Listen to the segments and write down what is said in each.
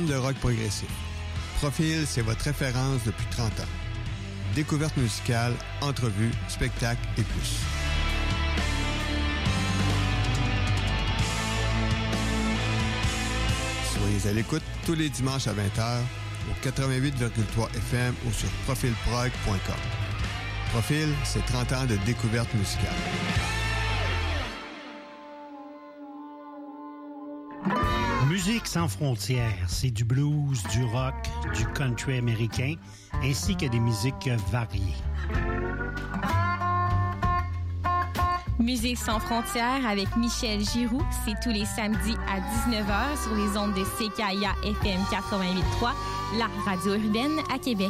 aime le rock progressif. Profil, c'est votre référence depuis 30 ans. Découverte musicale, entrevues, spectacles et plus. Soyez à l'écoute tous les dimanches à 20h au 88,3 FM ou sur profilprog.com. Profil, c'est 30 ans de découverte musicale. Musique sans frontières, c'est du blues, du rock, du country américain, ainsi que des musiques variées. Musique sans frontières avec Michel Giroux, c'est tous les samedis à 19h sur les ondes de CKIA FM 88.3, la radio urbaine à Québec.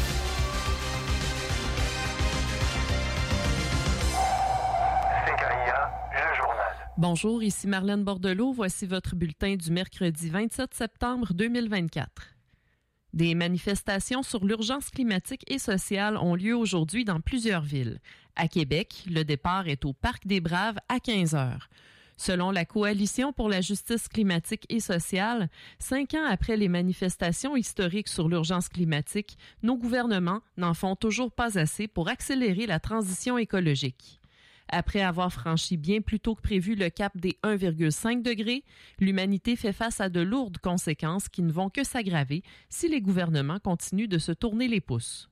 Bonjour, ici Marlène Bordelot. Voici votre bulletin du mercredi 27 septembre 2024. Des manifestations sur l'urgence climatique et sociale ont lieu aujourd'hui dans plusieurs villes. À Québec, le départ est au Parc des Braves à 15 heures. Selon la Coalition pour la justice climatique et sociale, 5 ans après les manifestations historiques sur l'urgence climatique, nos gouvernements n'en font toujours pas assez pour accélérer la transition écologique. Après avoir franchi bien plus tôt que prévu le cap des 1,5 degrés, l'humanité fait face à de lourdes conséquences qui ne vont que s'aggraver si les gouvernements continuent de se tourner les pouces.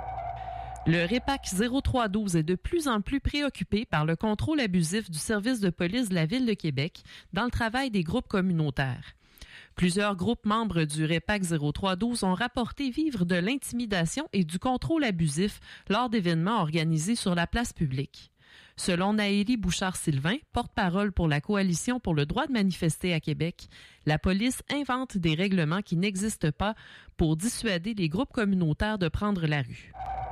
Le REPAC 0312 est de plus en plus préoccupé par le contrôle abusif du service de police de la Ville de Québec dans le travail des groupes communautaires. Plusieurs groupes membres du REPAC 0312 ont rapporté vivre de l'intimidation et du contrôle abusif lors d'événements organisés sur la place publique. Selon Naëlie Bouchard-Sylvain, porte-parole pour la Coalition pour le droit de manifester à Québec, la police invente des règlements qui n'existent pas pour dissuader les groupes communautaires de prendre la rue.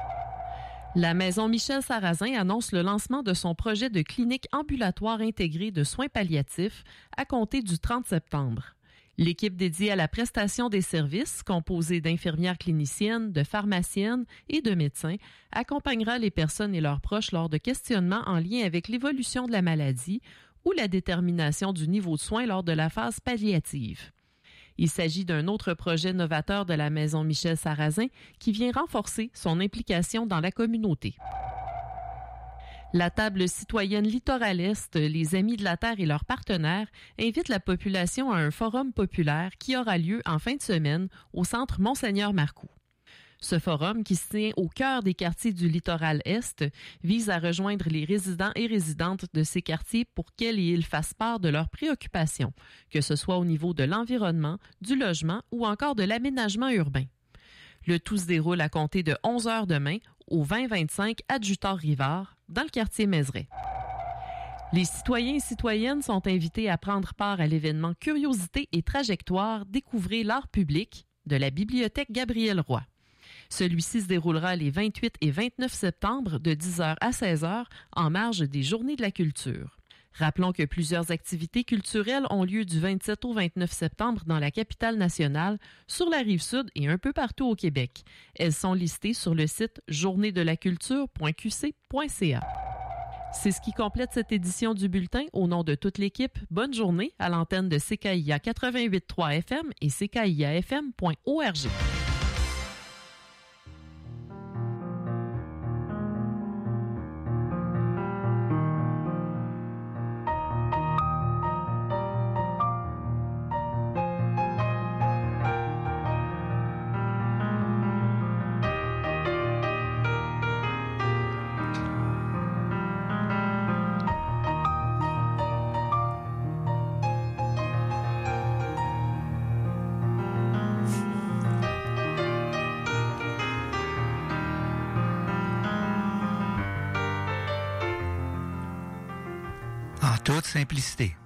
La Maison Michel Sarrazin annonce le lancement de son projet de clinique ambulatoire intégrée de soins palliatifs à compter du 30 septembre. L'équipe dédiée à la prestation des services, composée d'infirmières cliniciennes, de pharmaciennes et de médecins, accompagnera les personnes et leurs proches lors de questionnements en lien avec l'évolution de la maladie ou la détermination du niveau de soins lors de la phase palliative. Il s'agit d'un autre projet novateur de la Maison Michel Sarrazin qui vient renforcer son implication dans la communauté. La table citoyenne Littoral Est, les Amis de la Terre et leurs partenaires invitent la population à un forum populaire qui aura lieu en fin de semaine au centre Monseigneur Marcoux. Ce forum, qui se tient au cœur des quartiers du Littoral Est, vise à rejoindre les résidents et résidentes de ces quartiers pour qu'elles et ils fassent part de leurs préoccupations, que ce soit au niveau de l'environnement, du logement ou encore de l'aménagement urbain. Le tout se déroule à compter de 11 heures demain au 2025 Adjutor-Rivard, dans le quartier Mézeray. Les citoyens et citoyennes sont invités à prendre part à l'événement Curiosité et Trajectoire Découvrez l'art public de la Bibliothèque Gabriel Roy. Celui-ci se déroulera les 28 et 29 septembre de 10h à 16h en marge des Journées de la culture. Rappelons que plusieurs activités culturelles ont lieu du 27 au 29 septembre dans la capitale nationale, sur la Rive-Sud et un peu partout au Québec. Elles sont listées sur le site journéedelaculture.qc.ca. C'est ce qui complète cette édition du bulletin. Au nom de toute l'équipe, bonne journée à l'antenne de CKIA 88.3 FM et CKIAFM.org. Toute simplicité.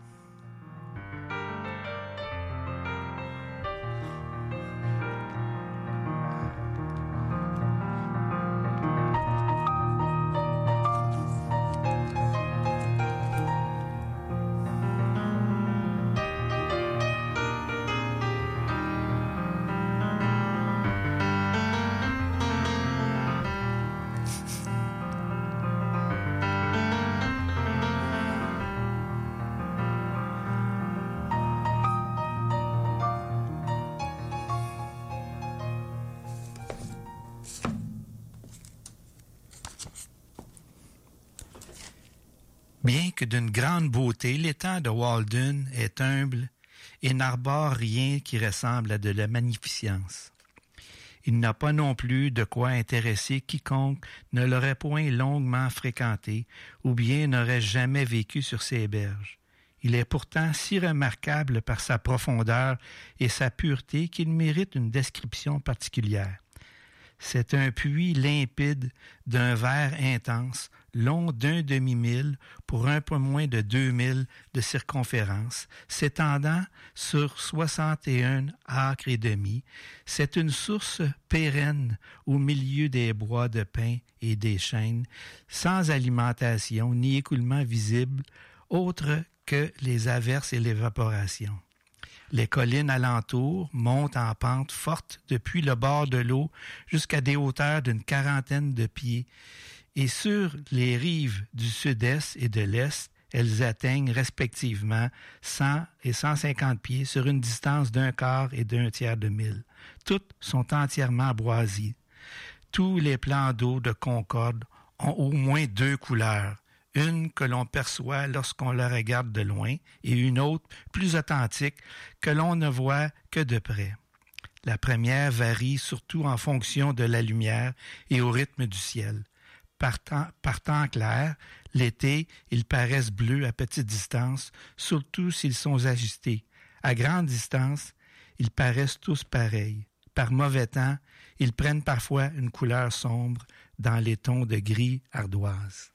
Bien que d'une grande beauté, l'étang de Walden est humble et n'arbore rien qui ressemble à de la magnificence. Il n'a pas non plus de quoi intéresser quiconque ne l'aurait point longuement fréquenté ou bien n'aurait jamais vécu sur ses berges. Il est pourtant si remarquable par sa profondeur et sa pureté qu'il mérite une description particulière. C'est un puits limpide d'un vert intense, long d'un demi-mille pour un peu moins de 2000 de circonférence, s'étendant sur 61 acres et demi. C'est une source pérenne au milieu des bois de pin et des chênes, sans alimentation ni écoulement visible, autre que les averses et l'évaporation. Les collines alentours montent en pente forte depuis le bord de l'eau jusqu'à des hauteurs d'une 40aine de pieds, et sur les rives du sud-est et de l'est, elles atteignent respectivement 100 et 150 pieds sur une distance d'un quart et d'un tiers de mille. Toutes sont entièrement boisies. Tous les plans d'eau de Concorde ont au moins 2 couleurs, une que l'on perçoit lorsqu'on la regarde de loin et une autre plus authentique que l'on ne voit que de près. La première varie surtout en fonction de la lumière et au rythme du ciel. Par temps clair, l'été, ils paraissent bleus à petite distance, surtout s'ils sont ajustés. À grande distance, ils paraissent tous pareils. Par mauvais temps, ils prennent parfois une couleur sombre dans les tons de gris ardoise.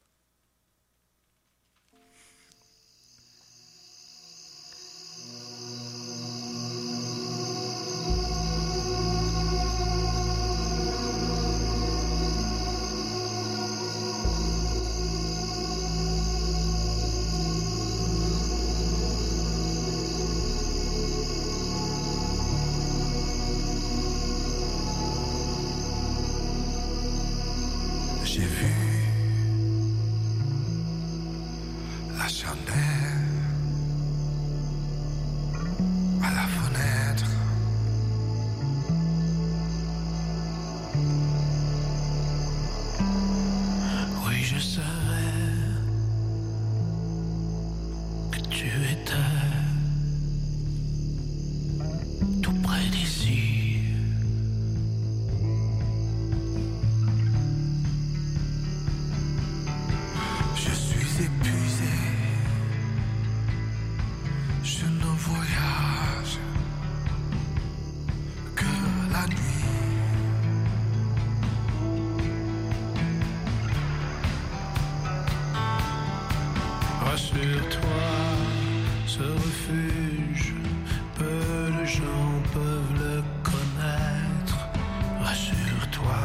J'ai vu la chandelle à la fenêtre. Oui, je savais que tu étais tout près d'ici. Épuisé, je ne voyage que la nuit. Rassure-toi, ce refuge, peu de gens peuvent le connaître. Rassure-toi.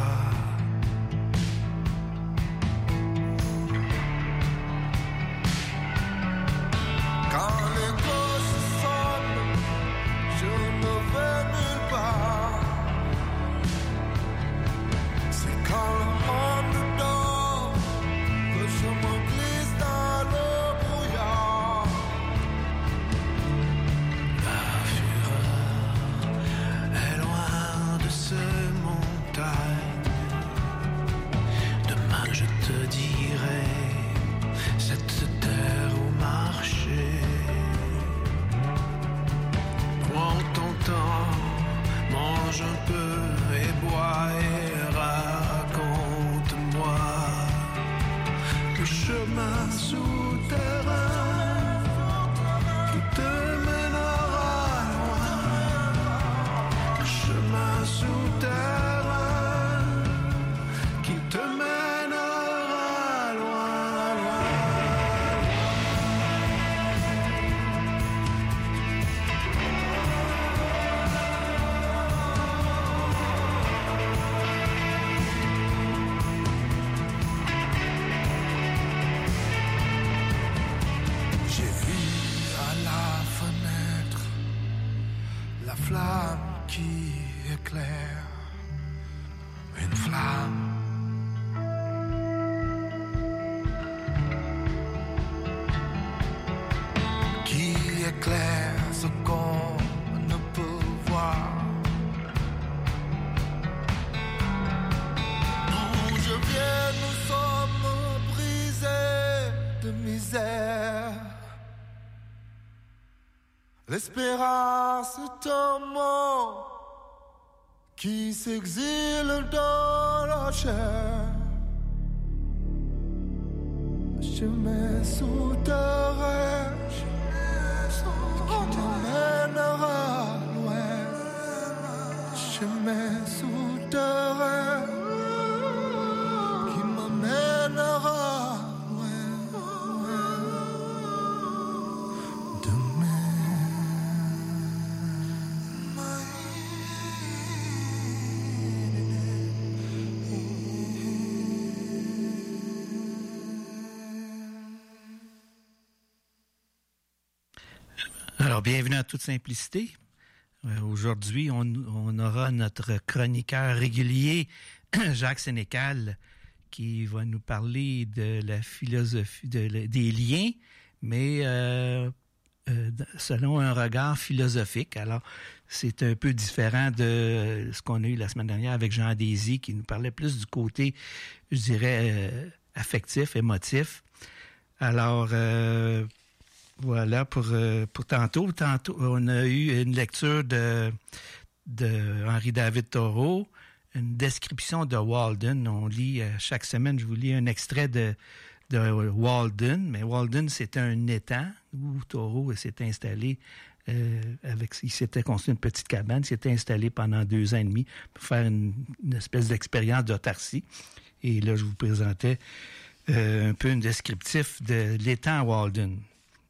Mange un peu et bois et raconte-moi le chemin souterrain qui te mènera loin. Le chemin souterrain qui te mènera loin, loin. La flamme qui éclaire, une flamme qui éclaire ce qu'on ne peut voir. Non, je viens, nous sommes brisés de misère. L'espérance est un mot qui s'exile dans la chair. Chemin souterrain qui m'emmènera loin. Chemin souterrain qui m'emmènera Alors, bienvenue à toute simplicité. Aujourd'hui, on aura notre chroniqueur régulier, Jacques Sénécal, qui va nous parler de la philosophie, des liens, mais selon un regard philosophique. Alors, c'est un peu différent de ce qu'on a eu la semaine dernière avec Jean Désy, qui nous parlait plus du côté, je dirais, affectif, émotif. Alors, voilà pour tantôt. Tantôt, on a eu une lecture de Henri-David Thoreau, une description de Walden. On lit chaque semaine, je vous lis un extrait de Walden. Mais Walden, c'était un étang où Thoreau s'est installé. Il s'était construit une petite cabane. Il s'était installé pendant 2 ans et demi pour faire une espèce d'expérience d'autarcie. Et là, je vous présentais un peu un descriptif de l'étang Walden.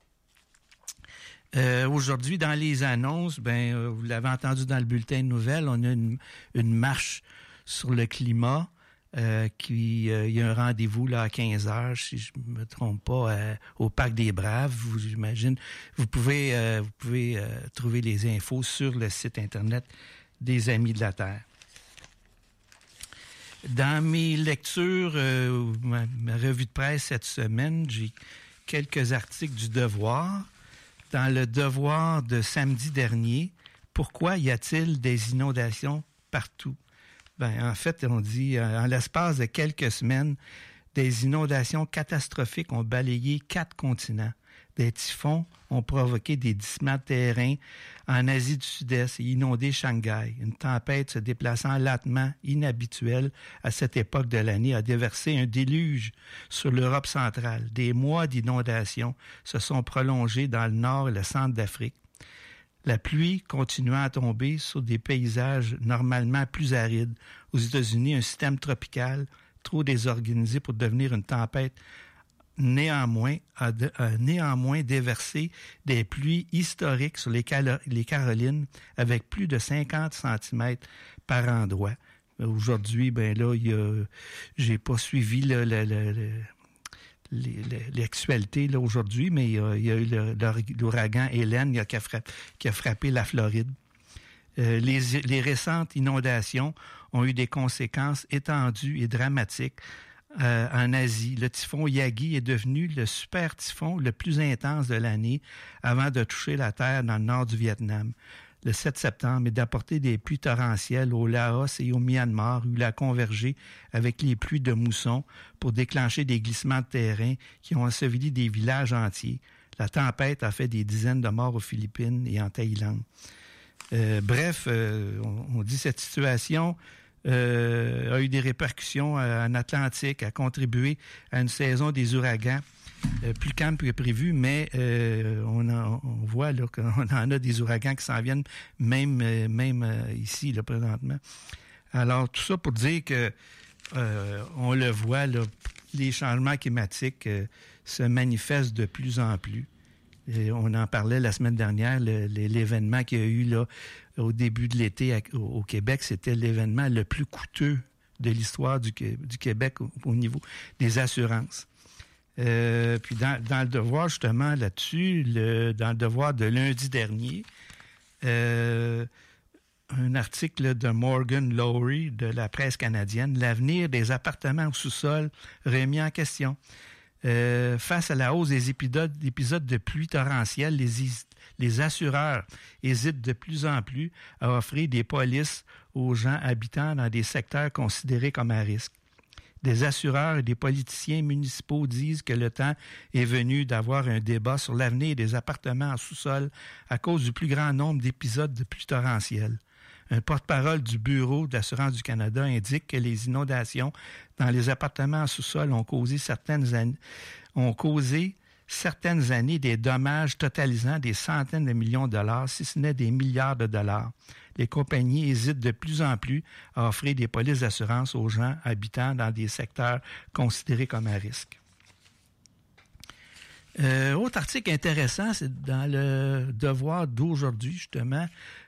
Aujourd'hui, dans les annonces, vous l'avez entendu dans le bulletin de nouvelles, on a une marche sur le climat. Il y a un rendez-vous là à 15h, si je me trompe pas, au Parc des Braves. J'imagine, vous pouvez trouver les infos sur le site internet des Amis de la Terre. Dans mes lectures, ma revue de presse cette semaine, j'ai quelques articles du Devoir. Dans le Devoir de samedi dernier, pourquoi y a-t-il des inondations partout? En fait, on dit, en l'espace de quelques semaines, des inondations catastrophiques ont balayé 4 continents. Des typhons ont provoqué des glissements de terrain en Asie du Sud-Est et inondé Shanghai. Une tempête se déplaçant lentement, inhabituelle à cette époque de l'année, a déversé un déluge sur l'Europe centrale. Des mois d'inondations se sont prolongés dans le nord et le centre d'Afrique. La pluie continuant à tomber sur des paysages normalement plus arides. Aux États-Unis, un système tropical trop désorganisé pour devenir une tempête a néanmoins déversé des pluies historiques sur les Carolines avec plus de 50 cm par endroit. Aujourd'hui, j'ai pas suivi l'actualité là, aujourd'hui, mais il y a eu l'ouragan Hélène qui a frappé la Floride. Les récentes inondations ont eu des conséquences étendues et dramatiques. En Asie, le typhon Yagi est devenu le super typhon le plus intense de l'année avant de toucher la terre dans le nord du Vietnam. Le 7 septembre et d'apporter des pluies torrentielles au Laos et au Myanmar où il a convergé avec les pluies de mousson pour déclencher des glissements de terrain qui ont enseveli des villages entiers. La tempête a fait des dizaines de morts aux Philippines et en Thaïlande. On dit cette situation a eu des répercussions en Atlantique, a contribué à une saison des ouragans plus calme que prévu, mais on voit là, qu'on en a des ouragans qui s'en viennent même ici là, présentement. Alors, tout ça pour dire que on le voit, là, les changements climatiques se manifestent de plus en plus. Et on en parlait la semaine dernière, l'événement qu'il y a eu là au début de l'été au Québec, c'était l'événement le plus coûteux de l'histoire du Québec au niveau des assurances. Puis dans le Devoir, justement, là-dessus, dans le Devoir de lundi dernier, un article de Morgan Lowry de la presse canadienne, « L'avenir des appartements au sous-sol remis en question ». Face à la hausse des épisodes de pluie torrentielle, les assureurs hésitent de plus en plus à offrir des polices aux gens habitant dans des secteurs considérés comme à risque. Des assureurs et des politiciens municipaux disent que le temps est venu d'avoir un débat sur l'avenir des appartements en sous-sol à cause du plus grand nombre d'épisodes de pluie torrentielle. Un porte-parole du Bureau de l'Assurance du Canada indique que les inondations dans les appartements en sous-sol ont causé certaines années des dommages totalisant des centaines de millions de dollars, si ce n'est des milliards de dollars. Les compagnies hésitent de plus en plus à offrir des polices d'assurance aux gens habitant dans des secteurs considérés comme à risque. Autre article intéressant, c'est dans le Devoir d'aujourd'hui, justement.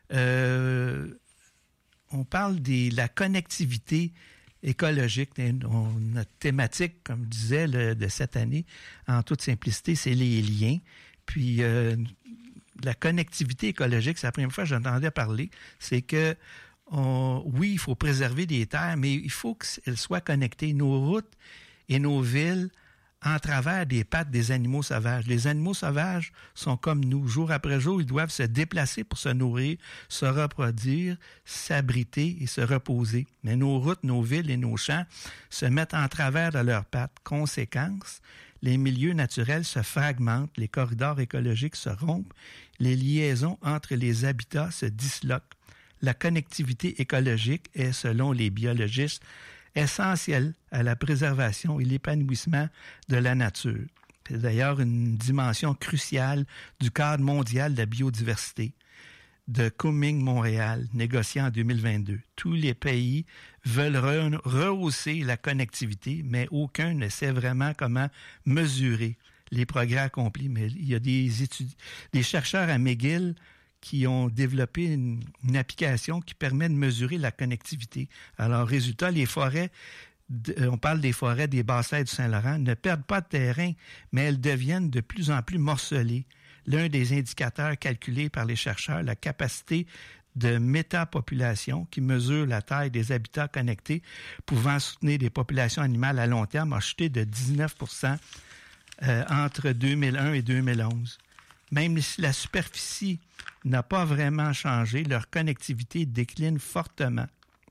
On parle de la connectivité écologique. Notre thématique, comme je disais, de cette année, en toute simplicité, c'est les liens. Puis, la connectivité écologique, c'est la première fois que j'entendais parler, c'est que, oui, il faut préserver des terres, mais il faut qu'elles soient connectées. Nos routes et nos villes en travers des pattes des animaux sauvages. Les animaux sauvages sont comme nous. Jour après jour, ils doivent se déplacer pour se nourrir, se reproduire, s'abriter et se reposer. Mais nos routes, nos villes et nos champs se mettent en travers de leurs pattes. Conséquence, les milieux naturels se fragmentent, les corridors écologiques se rompent, les liaisons entre les habitats se disloquent. La connectivité écologique est, selon les biologistes, essentielle à la préservation et l'épanouissement de la nature. C'est d'ailleurs une dimension cruciale du cadre mondial de la biodiversité de Kunming-Montréal, négocié en 2022. Tous les pays veulent rehausser la connectivité, mais aucun ne sait vraiment comment mesurer les progrès accomplis. Mais il y a des chercheurs à McGill qui ont développé une application qui permet de mesurer la connectivité. Alors, résultat, les forêts, on parle des forêts des Basses-Terres du Saint-Laurent, ne perdent pas de terrain, mais elles deviennent de plus en plus morcelées. L'un des indicateurs calculés par les chercheurs, la capacité de métapopulation, qui mesure la taille des habitats connectés pouvant soutenir des populations animales à long terme, a chuté de 19% entre 2001 et 2011. Même si la superficie n'a pas vraiment changé, leur connectivité décline fortement.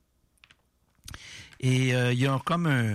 Et il y a comme un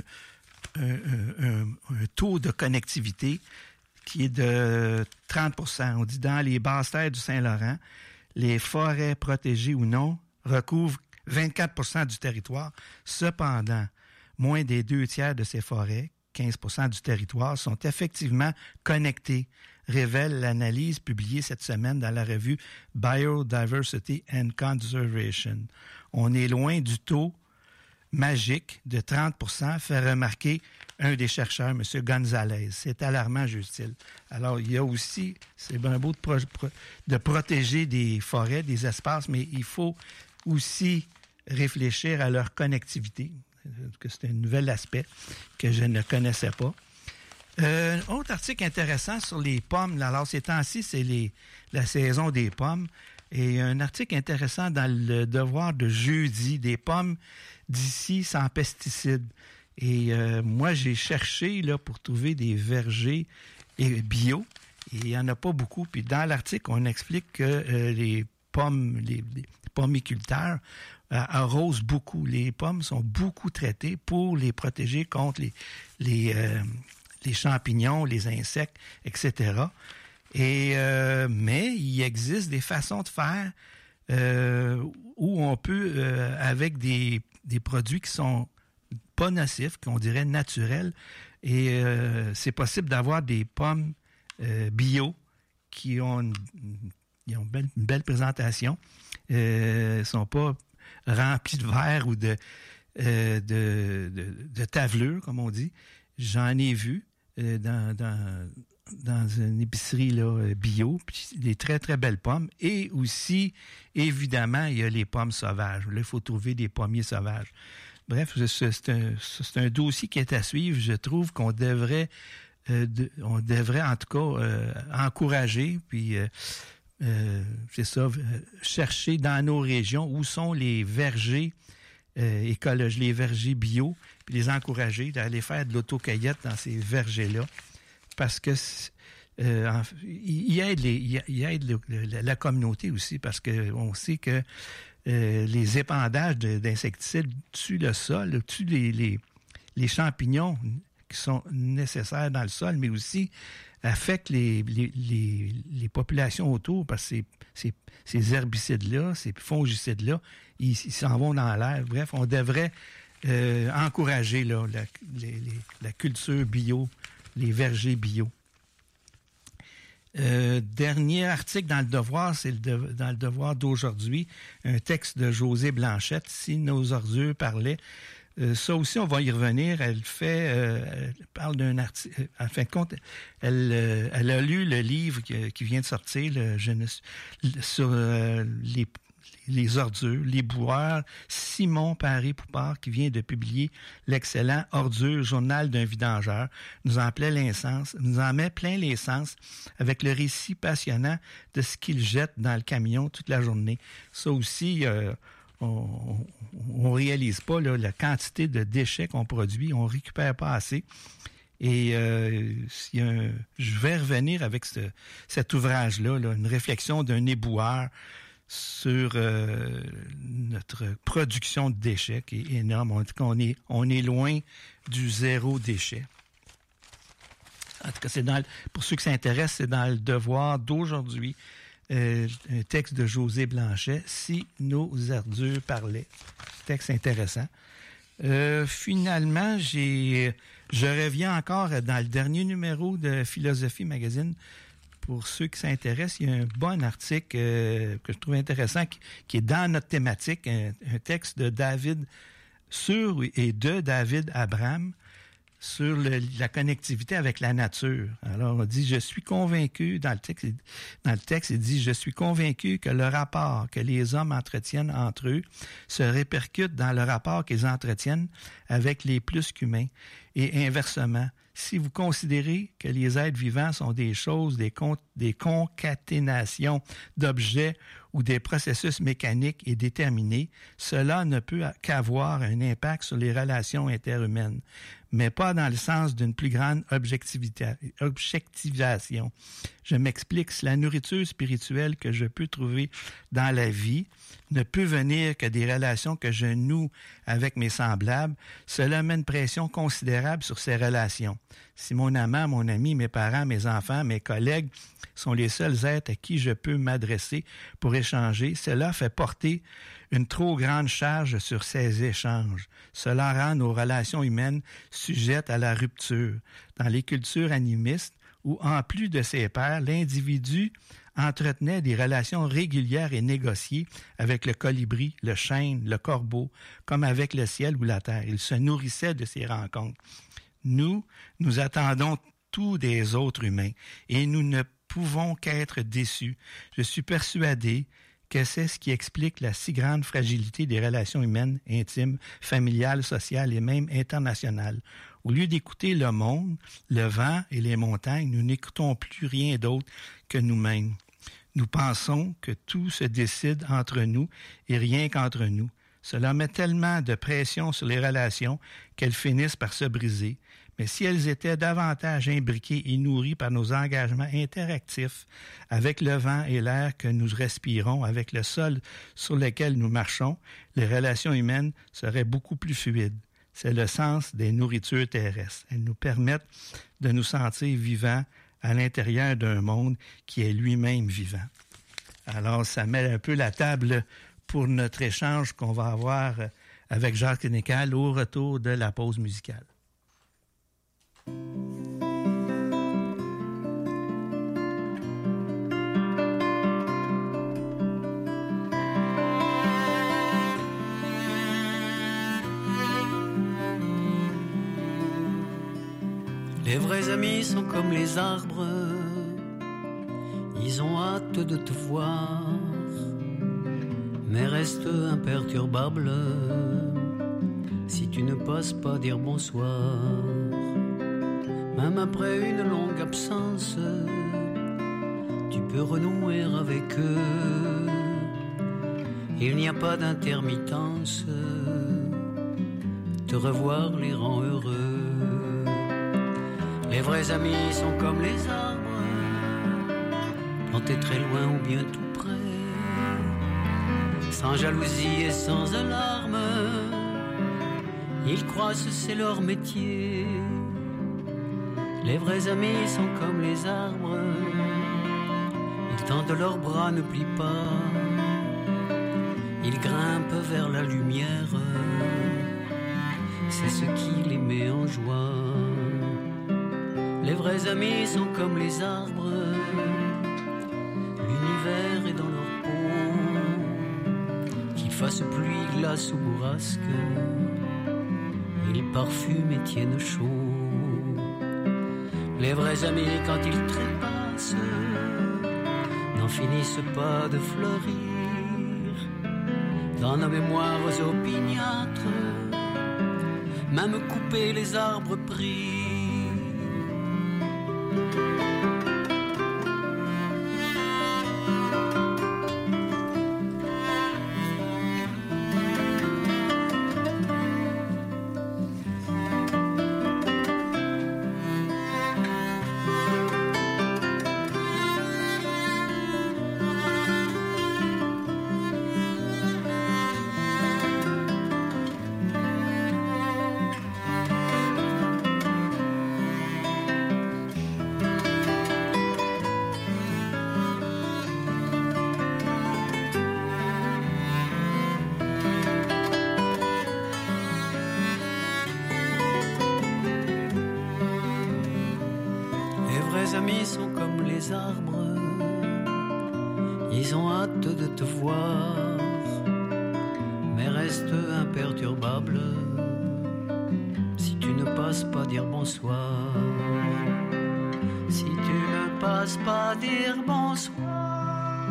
taux de connectivité qui est de 30%. On dit dans les Basses-Terres du Saint-Laurent, les forêts protégées ou non recouvrent 24% du territoire. Cependant, moins des 2/3 de ces forêts, 15% du territoire, sont effectivement connectées, révèle l'analyse publiée cette semaine dans la revue Biodiversity and Conservation. On est loin du taux magique de 30%, fait remarquer un des chercheurs, M. Gonzalez. C'est alarmant, juge-t-il. Alors, il y a aussi, c'est bien beau de protéger des forêts, des espaces, mais il faut aussi réfléchir à leur connectivité. C'est un nouvel aspect que je ne connaissais pas. Autre article intéressant sur les pommes. Alors, ces temps-ci, c'est la saison des pommes. Et un article intéressant dans le Devoir de jeudi, des pommes d'ici sans pesticides. Et moi, j'ai cherché là, pour trouver des vergers bio. Et il n'y en a pas beaucoup. Puis dans l'article, on explique que les pommiculteurs arrosent beaucoup. Les pommes sont beaucoup traitées pour les protéger contre les champignons, les insectes, etc. Mais il existe des façons de faire où on peut, avec des produits qui sont pas nocifs, qu'on dirait naturels, et c'est possible d'avoir des pommes bio qui ont une belle présentation, sont pas remplies de verre ou de tavelure, comme on dit. J'en ai vu dans une épicerie là, bio, puis des très, très belles pommes. Et aussi, évidemment, il y a les pommes sauvages. Là, il faut trouver des pommiers sauvages. Bref, c'est un dossier qui est à suivre. Je trouve qu'on devrait en tout cas encourager, puis c'est ça, chercher dans nos régions où sont les vergers écologiques, les vergers bio, puis les encourager d'aller faire de l'autocueillette dans ces vergers-là, parce que il aide la communauté aussi, parce qu'on sait que les épandages d'insecticides tuent le sol, tuent les champignons qui sont nécessaires dans le sol, mais aussi affectent les populations autour, parce que ces herbicides-là, ces fongicides-là, ils s'en vont dans l'air. Bref, on devrait encourager là, la culture bio, les vergers bio. Dernier article dans le Devoir, c'est dans le Devoir d'aujourd'hui, un texte de Josée Blanchette, « Si nos ordures parlaient ». Ça aussi, on va y revenir. Elle parle d'un article. En fin de compte, elle a lu le livre qui vient de sortir sur les ordures, les boueurs, Simon Paré-Poupard, qui vient de publier l'excellent Ordures, journal d'un vidangeur, nous en met plein les sens avec le récit passionnant de ce qu'il jette dans le camion toute la journée. Ça aussi, on réalise pas là, la quantité de déchets qu'on produit, on récupère pas assez. Et je vais revenir avec cet ouvrage-là, une réflexion d'un éboueur sur notre production de déchets qui est énorme. En tout cas, on est loin du zéro déchet. En tout cas, pour ceux qui s'intéressent, c'est dans le Devoir d'aujourd'hui. Un texte de Josée Blanchet, « Si nos ordures parlaient ». Texte intéressant. Finalement, je reviens encore dans le dernier numéro de Philosophie Magazine. Pour ceux qui s'intéressent, il y a un bon article que je trouve intéressant qui est dans notre thématique, un texte de David Abraham sur la connectivité avec la nature. Alors, on dit, je suis convaincu, dans le texte, il dit, je suis convaincu que le rapport que les hommes entretiennent entre eux se répercute dans le rapport qu'ils entretiennent avec les plus qu'humains. Et inversement, si vous considérez que les êtres vivants sont des choses, des concaténations d'objets ou des processus mécaniques et déterminés, cela ne peut qu'avoir un impact sur les relations interhumaines, mais pas dans le sens d'une plus grande objectivation. Je m'explique, si la nourriture spirituelle que je peux trouver dans la vie ne peut venir que des relations que je noue avec mes semblables, cela met une pression considérable sur ces relations. Si mon amant, mon ami, mes parents, mes enfants, mes collègues sont les seuls êtres à qui je peux m'adresser pour échanger, cela fait porter une trop grande charge sur ces échanges. Cela rend nos relations humaines sujettes à la rupture. Dans les cultures animistes, où en plus de ses pairs, l'individu entretenait des relations régulières et négociées avec le colibri, le chêne, le corbeau, comme avec le ciel ou la terre. Il se nourrissait de ces rencontres. Nous attendons tout des autres humains et nous ne pouvons qu'être déçus. Je suis persuadé que c'est ce qui explique la si grande fragilité des relations humaines, intimes, familiales, sociales et même internationales. Au lieu d'écouter le monde, le vent et les montagnes, nous n'écoutons plus rien d'autre que nous-mêmes. Nous pensons que tout se décide entre nous et rien qu'entre nous. Cela met tellement de pression sur les relations qu'elles finissent par se briser. Mais si elles étaient davantage imbriquées et nourries par nos engagements interactifs avec le vent et l'air que nous respirons, avec le sol sur lequel nous marchons, les relations humaines seraient beaucoup plus fluides. C'est le sens des nourritures terrestres. Elles nous permettent de nous sentir vivants à l'intérieur d'un monde qui est lui-même vivant. Alors, ça met un peu la table pour notre échange qu'on va avoir avec Jacques Sénécal au retour de la pause musicale. Les vrais amis sont comme les arbres, ils ont hâte de te voir, mais restent imperturbables si tu ne passes pas dire bonsoir. Même après une longue absence, tu peux renouer avec eux. Il n'y a pas d'intermittence, te revoir les rend heureux. Les vrais amis sont comme les arbres, plantés très loin ou bien tout près, sans jalousie et sans alarme. Ils croient que c'est leur métier. Les vrais amis sont comme les arbres. Ils tendent leurs bras, ne plient pas. Ils grimpent vers la lumière. C'est ce qui les met en joie. Les vrais amis sont comme les arbres. L'univers est dans leur peau. Qu'il fasse pluie, glace ou bourrasque, ils parfument et tiennent chaud. Les vrais amis, quand ils trépassent, n'en finissent pas de fleurir. Dans nos mémoires opiniâtres, même couper les arbres pris. Te voir, mais reste imperturbable. Si tu ne passes pas dire bonsoir, si tu ne passes pas dire bonsoir.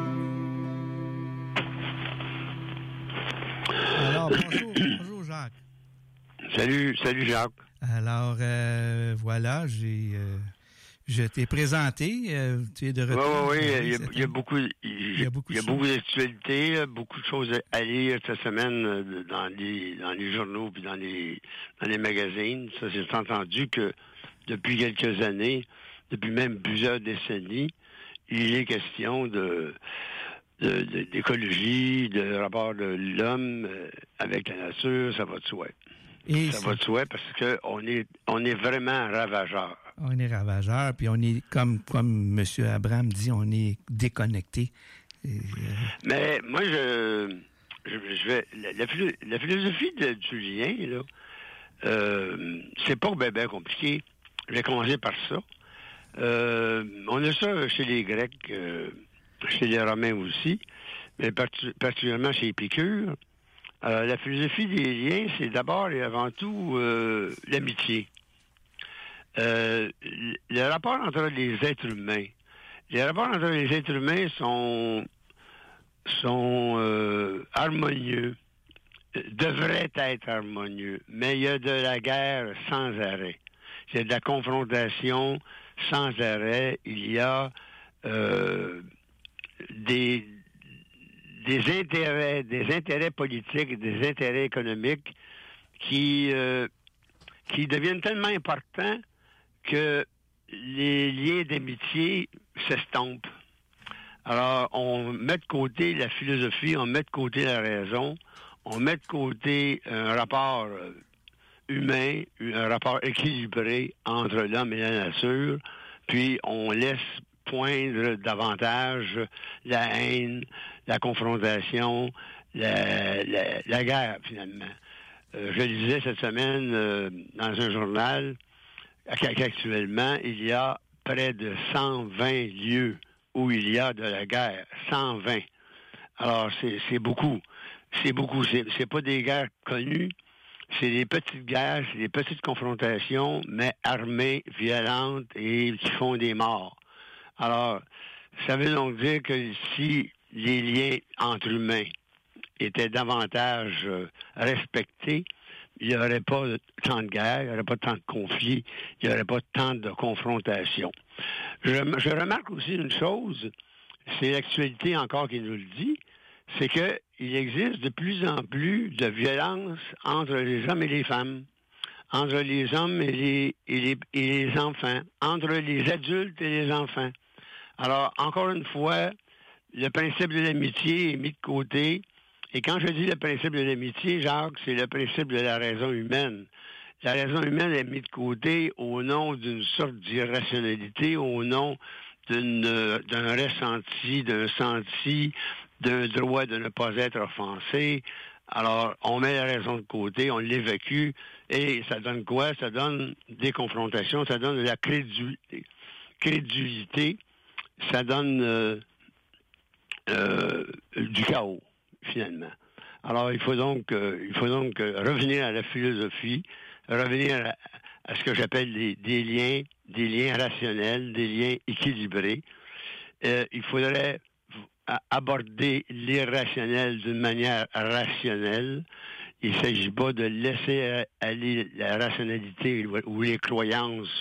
Alors, bonjour Jacques. Salut Jacques. Alors, voilà, je t'ai présenté, tu es de retour. Oui, il y a beaucoup d'actualités, beaucoup de choses à lire cette semaine dans les journaux puis dans les magazines. Ça, j'ai entendu que depuis quelques années, depuis même plusieurs décennies, il est question d'écologie, de rapport de l'homme avec la nature, ça va de soi. Ça va de soi parce que on est vraiment ravageurs. On est ravageurs, puis on est, comme M. Abraham dit, on est déconnecté. Mais moi, je vais... La philosophie de Julien, là, c'est pas bien compliqué. Je vais commencer par ça. On a ça chez les Grecs, chez les Romains aussi, mais particulièrement chez Épicure. La philosophie des liens, c'est d'abord et avant tout l'amitié. Le rapport entre les êtres humains. Les rapports entre les êtres humains sont harmonieux, devraient être harmonieux, mais il y a de la guerre sans arrêt. Il y a de la confrontation sans arrêt. Il y a des intérêts politiques, des intérêts économiques qui deviennent tellement importants que les liens d'amitié s'estompent. Alors, on met de côté la philosophie, on met de côté la raison, on met de côté un rapport humain, un rapport équilibré entre l'homme et la nature, puis on laisse poindre davantage la haine, la confrontation, la guerre, finalement. Je lisais cette semaine dans un journal qu'actuellement, il y a près de 120 lieux où il y a de la guerre. 120. Alors, c'est beaucoup. C'est beaucoup. C'est pas des guerres connues. C'est des petites guerres, c'est des petites confrontations, mais armées, violentes et qui font des morts. Alors, ça veut donc dire que si les liens entre humains étaient davantage respectés, il n'y aurait pas tant de guerres, il n'y aurait pas tant de conflits, il n'y aurait pas tant de confrontations. Je remarque aussi une chose, c'est l'actualité encore qui nous le dit, c'est qu'il existe de plus en plus de violence entre les hommes et les femmes, entre les hommes et les enfants, entre les adultes et les enfants. Alors, encore une fois, le principe de l'amitié est mis de côté Et quand je dis le principe de l'amitié, Jacques, c'est le principe de la raison humaine. La raison humaine est mise de côté au nom d'une sorte d'irrationalité, au nom d'un ressenti, d'un senti, d'un droit de ne pas être offensé. Alors, on met la raison de côté, on l'évacue, et ça donne quoi? Ça donne des confrontations, ça donne de la crédulité, ça donne du chaos, finalement. Alors, il faut donc revenir à la philosophie, revenir à ce que j'appelle des liens rationnels, des liens équilibrés. Il faudrait aborder l'irrationnel d'une manière rationnelle. Il ne s'agit pas de laisser aller la rationalité ou les croyances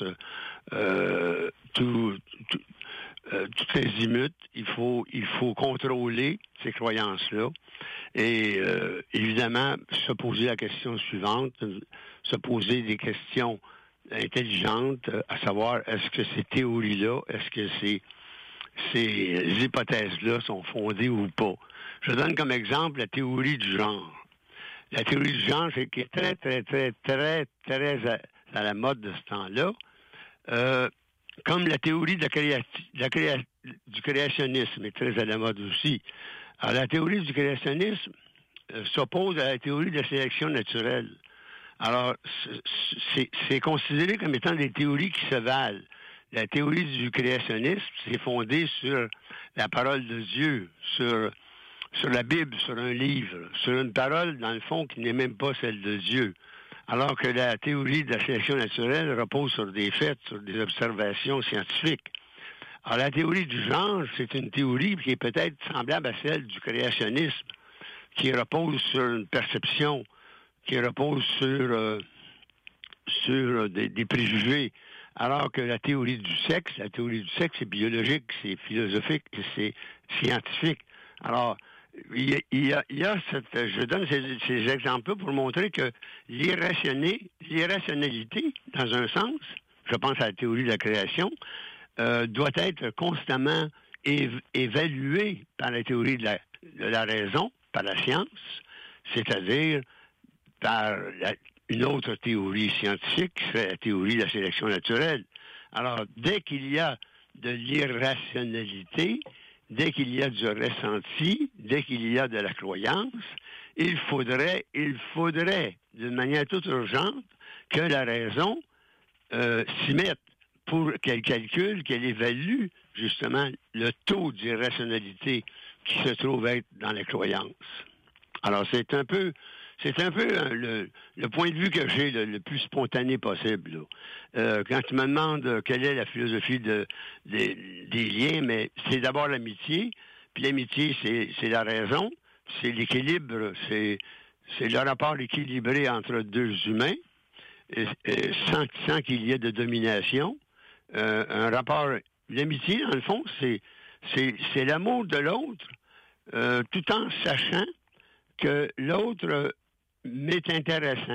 tout azimut. Il faut contrôler ces croyances-là et évidemment se poser la question suivante, se poser des questions intelligentes, à savoir est-ce que ces théories-là, est-ce que ces hypothèses-là sont fondées ou pas. Je donne comme exemple la théorie du genre. La théorie du genre, c'est qui est très, très, très, très, très à la mode de ce temps-là. Comme la théorie du créationnisme est très à la mode aussi. Alors, la théorie du créationnisme s'oppose à la théorie de la sélection naturelle. Alors, c'est considéré comme étant des théories qui se valent. La théorie du créationnisme, c'est fondé sur la parole de Dieu, sur la Bible, sur un livre, sur une parole, dans le fond, qui n'est même pas celle de Dieu. Alors que la théorie de la sélection naturelle repose sur des faits, sur des observations scientifiques. Alors, la théorie du genre, c'est une théorie qui est peut-être semblable à celle du créationnisme, qui repose sur une perception, qui repose sur des préjugés. Alors que la théorie du sexe, c'est biologique, c'est philosophique, c'est scientifique. Alors, il y a je donne ces exemples-là pour montrer que l'irrationalité, dans un sens, je pense à la théorie de la création, doit être constamment évaluée par la théorie de la raison, par la science, c'est-à-dire par une autre théorie scientifique, c'est la théorie de la sélection naturelle. Alors, dès qu'il y a de l'irrationalité, dès qu'il y a du ressenti, dès qu'il y a de la croyance, il faudrait, d'une manière toute urgente, que la raison s'y mette pour qu'elle calcule, qu'elle évalue justement le taux d'irrationalité qui se trouve être dans les croyances. Alors, c'est un peu le point de vue que j'ai le plus spontané possible. Quand tu me demandes quelle est la philosophie des liens, mais c'est d'abord l'amitié, puis l'amitié, c'est la raison, c'est l'équilibre, c'est le rapport équilibré entre deux humains, sans qu'il y ait de domination. Un rapport... L'amitié, dans le fond, c'est l'amour de l'autre, tout en sachant que l'autre m'intéresse.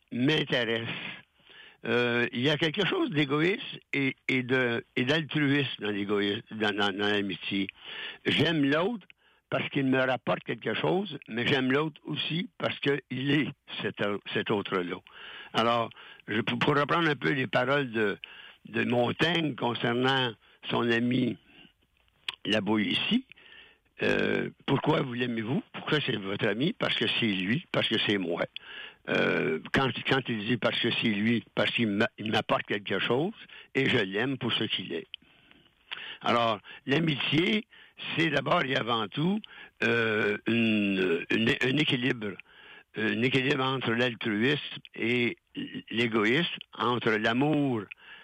Il y a quelque chose d'égoïste et d'altruisme dans l'amitié. J'aime l'autre parce qu'il me rapporte quelque chose, mais j'aime l'autre aussi parce qu'il est cet autre-là. Alors, pour reprendre un peu les paroles de Montaigne concernant son ami La Boétie, pourquoi vous l'aimez-vous? Pourquoi c'est votre ami? Parce que c'est lui, parce que c'est moi. Quand il dit parce que c'est lui, parce qu'il m'apporte quelque chose, et je l'aime pour ce qu'il est. Alors, l'amitié, c'est d'abord et avant tout un équilibre. Un équilibre entre l'altruisme et l'égoïsme, entre l'amour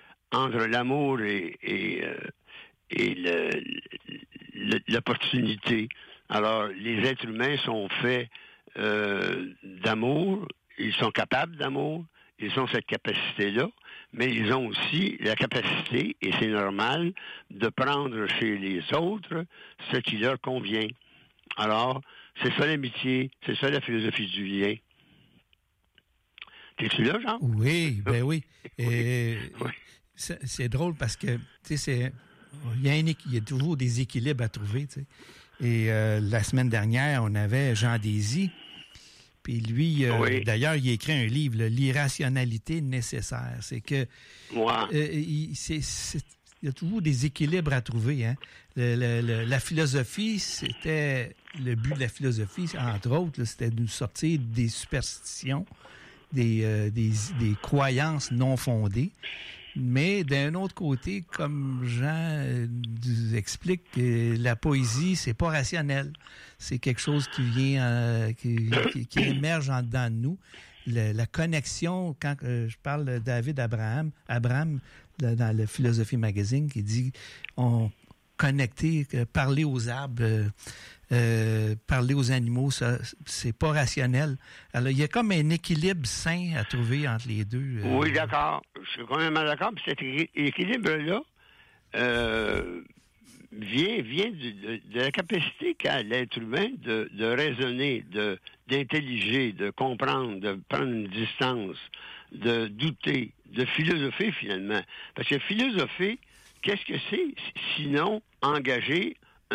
et l'opportunité. Alors, les êtres humains sont faits d'amour, ils sont capables d'amour, ils ont cette capacité-là, mais ils ont aussi la capacité, et c'est normal, de prendre chez les autres ce qui leur convient. Alors, c'est ça l'amitié, c'est ça la philosophie du lien. T'es-tu là, Jean? Oui, ben oui. Oui. C'est drôle parce que, tu sais, il y a toujours des équilibres à trouver, tu sais. Et la semaine dernière, on avait Jean Désy. Puis lui, d'ailleurs, il a écrit un livre, là, L'irrationalité nécessaire. C'est que il y a toujours des équilibres à trouver. Hein? La philosophie, c'était... Le but de la philosophie, entre autres, là, c'était de nous sortir des superstitions, des croyances non fondées. Mais d'un autre côté, comme Jean explique, la poésie, c'est pas rationnel. C'est quelque chose qui vient, qui émerge en dedans de nous. La connexion, quand je parle de David Abraham dans le Philosophie Magazine, qui dit on connecter, parler aux arbres, parler aux animaux, ça, c'est pas rationnel. Alors, il y a comme un équilibre sain à trouver entre les deux. Oui, d'accord. Je suis complètement d'accord. Puis cet équilibre-là vient de la capacité qu'a l'être humain de raisonner, d'intelliger, de comprendre, de prendre une distance, de douter, de philosopher finalement. Parce que philosopher, qu'est-ce que c'est sinon engager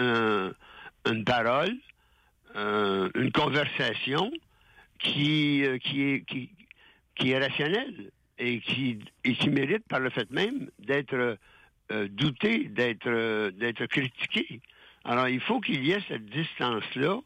une parole, une conversation qui est rationnelle et qui mérite par le fait même d'être doutée, d'être critiquée. Alors, il faut qu'il y ait cette distance-là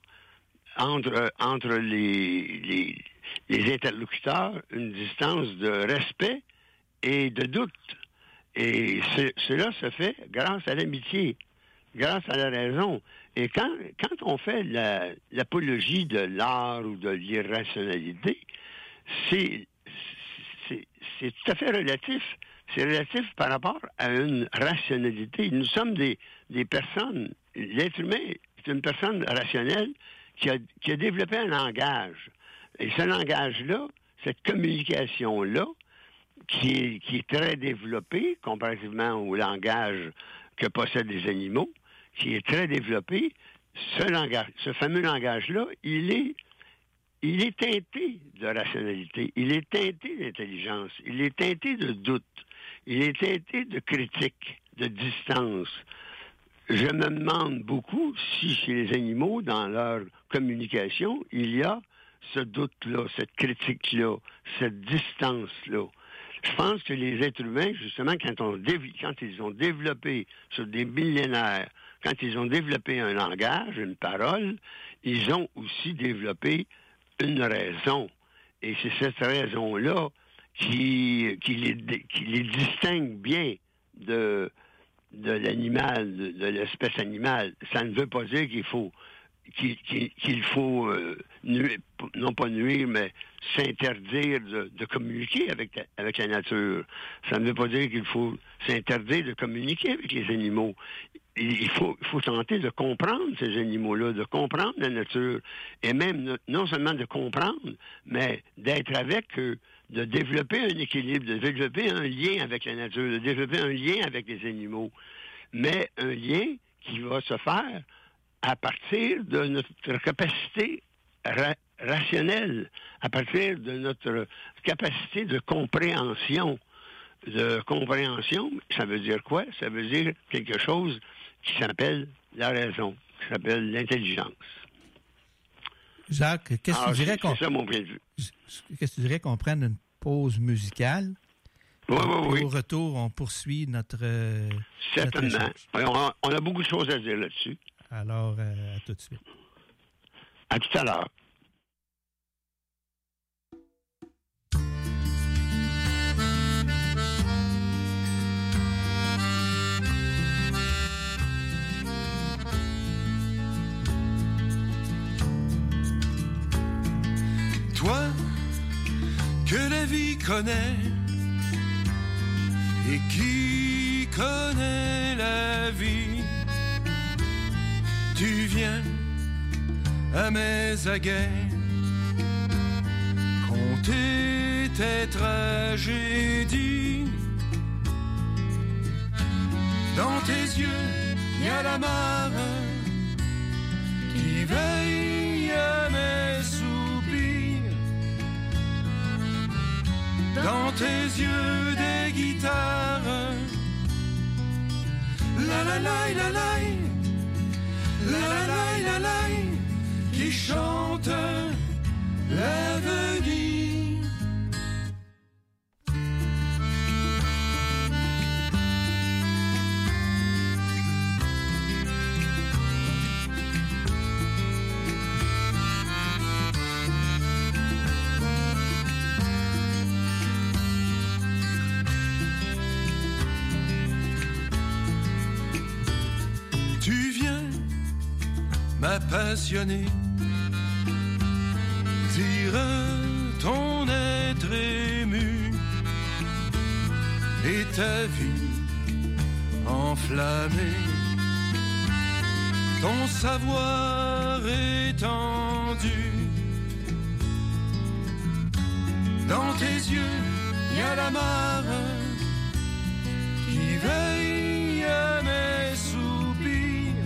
entre les interlocuteurs, une distance de respect et de doute. Et cela se fait grâce à l'amitié, grâce à la raison. Et quand on fait l'apologie de l'art ou de l'irrationalité, c'est tout à fait relatif. C'est relatif par rapport à une rationalité. Nous sommes des personnes. L'être humain est une personne rationnelle qui a développé un langage. Et ce langage-là, cette communication-là, qui est très développé comparativement au langage que possèdent les animaux, qui est très développé, ce fameux langage-là, il est teinté de rationalité, il est teinté d'intelligence, il est teinté de doute, il est teinté de critique, de distance. Je me demande beaucoup si chez les animaux, dans leur communication, il y a ce doute-là, cette critique-là, cette distance-là. Je pense que les êtres humains, justement, quand ils ont développé sur des millénaires, quand ils ont développé un langage, une parole, ils ont aussi développé une raison. Et c'est cette raison-là qui les distingue bien de l'animal, de l'espèce animale. Ça ne veut pas dire qu'il faut nuire, non pas nuire, mais s'interdire de communiquer avec la nature. Ça ne veut pas dire qu'il faut s'interdire de communiquer avec les animaux. Il faut tenter de comprendre ces animaux-là, de comprendre la nature, et même non seulement de comprendre, mais d'être avec eux, de développer un équilibre, de développer un lien avec la nature, de développer un lien avec les animaux, mais un lien qui va se faire à partir de notre capacité rationnelle, à partir de notre capacité de compréhension. Ça veut dire quoi? Ça veut dire quelque chose qui s'appelle la raison, qui s'appelle l'intelligence. Jacques, qu'est-ce que tu dirais c'est ça mon point de vue. Qu'est-ce que tu dirais qu'on prenne une pause musicale? Oui. Au retour, on poursuit notre certainement. On a beaucoup de choses à dire là-dessus. Alors, à tout de suite. À tout à l'heure. Toi, que la vie connaît, et qui connaît la vie, tu viens à mes aguets conter tes tragédies. Dans tes yeux, il y a la mare qui veille à mes soupirs. Dans tes yeux, des guitares. La la la la la. la la la la, qui chante l'avenir. Tu viens m'appassionner, dire ton être ému et ta vie enflammée, ton savoir étendu. Dans tes yeux, il y a la mare qui veille à mes soupirs.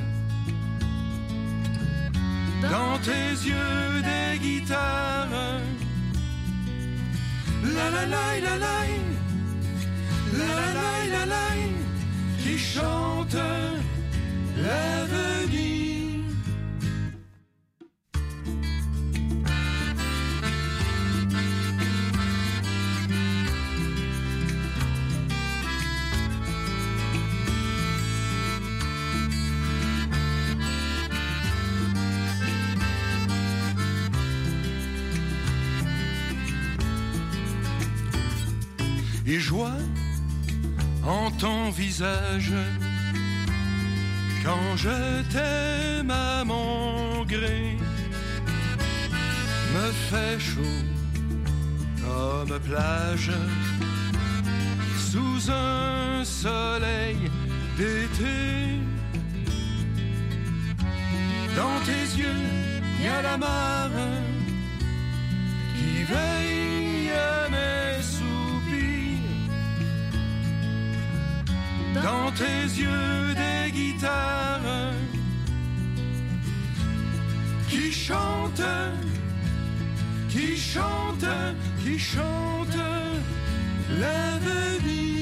Dans tes yeux, des guitares. La la la la la, la la la la la, qui chante l'avenir. Et joie en ton visage quand je t'aime à mon gré, me fait chaud comme plage sous un soleil d'été. Dans tes yeux, il y a la mare qui veille à mes soupirs. Dans tes yeux, des guitares qui chantent, qui chantent, qui chantent l'avenir.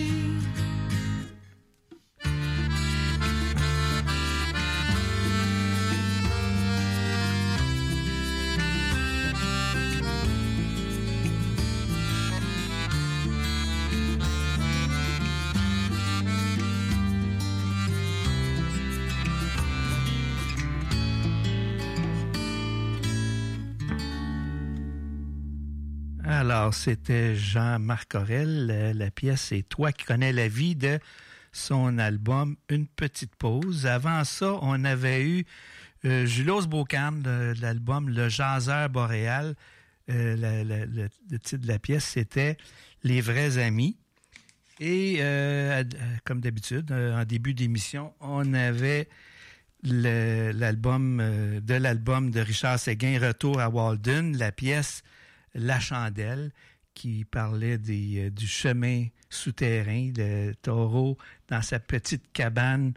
Alors, c'était Jean-Marc Aurel. La pièce « C'est toi qui connais la vie » de son album « Une petite pause ». Avant ça, on avait eu Julos Beaucane, l'album « Le jaseur boréal ». Le titre de la pièce, c'était « Les vrais amis ». Et comme d'habitude, en début d'émission, on avait l'album de Richard Séguin, « Retour à Walden », la pièce La Chandelle, qui parlait du chemin souterrain. Le taureau, dans sa petite cabane,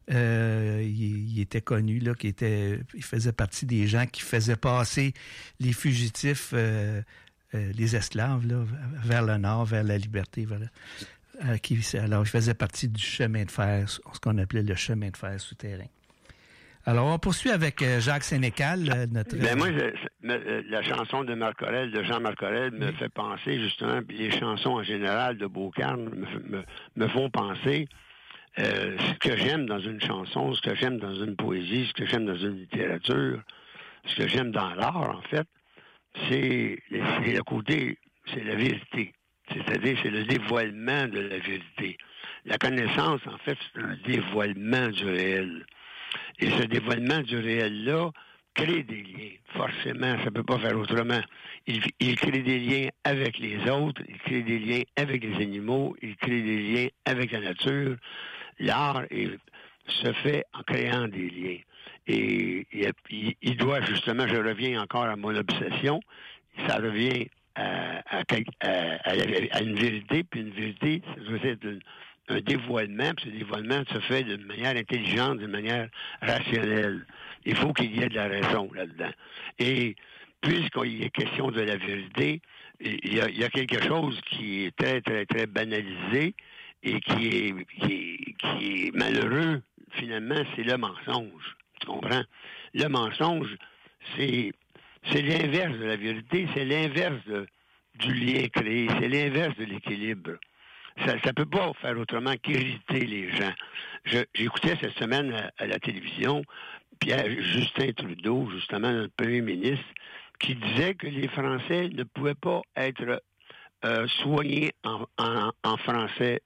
il était connu, là, il faisait partie des gens qui faisaient passer les fugitifs, les esclaves, là, vers le nord, vers la liberté. Alors, il faisait partie du chemin de fer, ce qu'on appelait le chemin de fer souterrain. Alors, on poursuit avec Jacques Sénécal, notre... Moi, la chanson de Marc Aurel, de Jean-Marc Aurel, me fait penser, justement, puis les chansons en général de Beaucane me font penser ce que j'aime dans une chanson, ce que j'aime dans une poésie, ce que j'aime dans une littérature, ce que j'aime dans l'art, en fait, c'est le côté, c'est la vérité. C'est-à-dire, c'est le dévoilement de la vérité. La connaissance, en fait, c'est un dévoilement du réel. Et ce dévoilement du réel-là crée des liens. Forcément, ça ne peut pas faire autrement. Il crée des liens avec les autres, il crée des liens avec les animaux, il crée des liens avec la nature. L'art se fait en créant des liens. Et il doit, justement, je reviens encore à mon obsession, ça revient à une vérité, puis une vérité, ça doit être un dévoilement, puis ce dévoilement se fait d'une manière intelligente, d'une manière rationnelle. Il faut qu'il y ait de la raison là-dedans. Et puisqu'il est question de la vérité, il y a quelque chose qui est très, très, très banalisé et qui est malheureux, finalement, c'est le mensonge Tu comprends? Le mensonge, c'est l'inverse de la vérité, c'est l'inverse du lien créé, c'est l'inverse de l'équilibre. Ça ne peut pas faire autrement qu'irriter les gens. J'écoutais cette semaine à la télévision Justin Trudeau, justement, notre premier ministre, qui disait que les Français ne pouvaient pas être soignés en français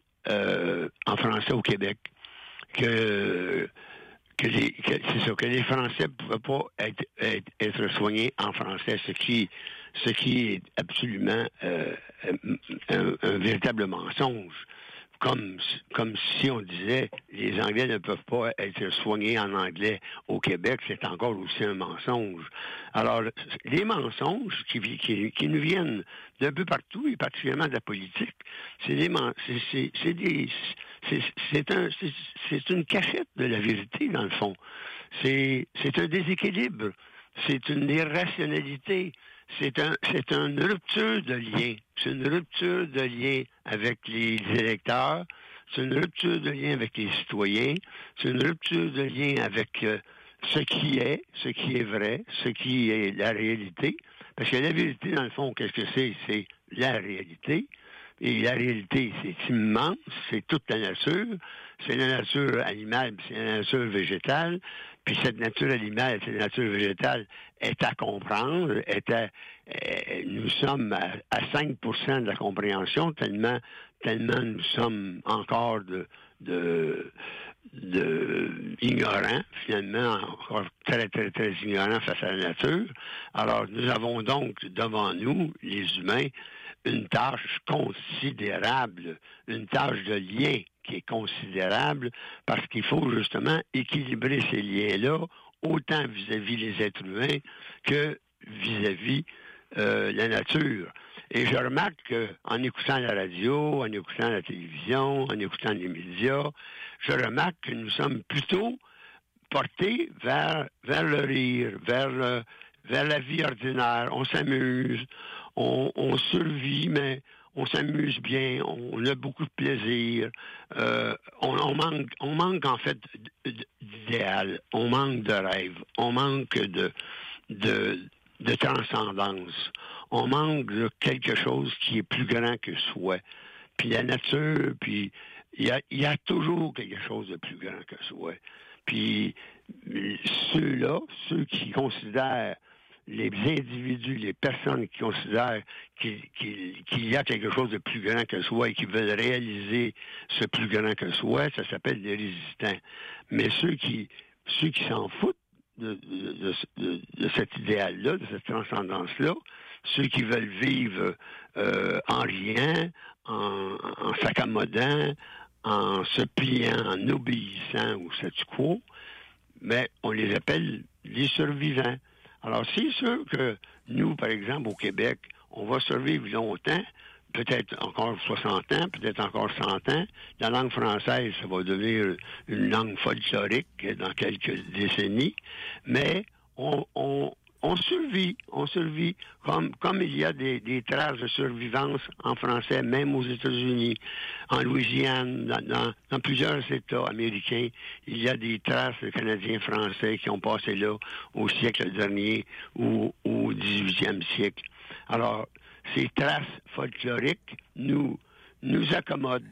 au Québec. Que les Français ne pouvaient pas être soignés en français, ce qui est absolument un véritable mensonge. Comme si on disait les Anglais ne peuvent pas être soignés en anglais au Québec, c'est encore aussi un mensonge. Alors, les mensonges qui nous viennent d'un peu partout, et particulièrement de la politique, c'est une cachette de la vérité, dans le fond. C'est un déséquilibre. C'est une irrationalité. C'est une rupture de lien. C'est une rupture de lien avec les électeurs. C'est une rupture de lien avec les citoyens. C'est une rupture de lien avec ce qui est vrai, ce qui est la réalité. Parce que la vérité, dans le fond, qu'est-ce que c'est? C'est la réalité. Et la réalité, c'est immense, c'est toute la nature. C'est la nature animale, puis c'est la nature végétale. Puis cette nature animale, cette nature végétale est à comprendre. Nous sommes à 5% de la compréhension, tellement nous sommes encore ignorants, finalement, encore très, très, très ignorants face à la nature. Alors, nous avons donc devant nous, les humains, une tâche considérable, une tâche de lien qui est considérable, parce qu'il faut justement équilibrer ces liens-là, autant vis-à-vis les êtres humains que vis-à-vis la nature. Et je remarque qu'en écoutant la radio, en écoutant la télévision, en écoutant les médias, je remarque que nous sommes plutôt portés vers le rire, vers la vie ordinaire. On s'amuse, on survit, mais on s'amuse bien, on a beaucoup de plaisir. On manque en fait d'idéal, on manque de rêve, on manque de transcendance. On manque de quelque chose qui est plus grand que soi. Puis la nature, puis il y a toujours quelque chose de plus grand que soi. Puis ceux qui considèrent, les individus, les personnes qui considèrent qu'il y a quelque chose de plus grand que soi et qui veulent réaliser ce plus grand que soi, ça s'appelle des résistants. Mais ceux qui s'en foutent de cet idéal-là, de cette transcendance-là, ceux qui veulent vivre en riant, en s'accommodant, en se pliant, en obéissant au statu quo, mais on les appelle les survivants. Alors, c'est sûr que nous, par exemple, au Québec, on va survivre longtemps, peut-être encore 60 ans, peut-être encore 100 ans. La langue française, ça va devenir une langue folklorique dans quelques décennies, mais on survit, comme il y a des traces de survivance en français, même aux États-Unis, en Louisiane, dans plusieurs États américains, il y a des traces de Canadiens français qui ont passé là au siècle dernier ou au 18e siècle. Alors, ces traces folkloriques nous accommodent.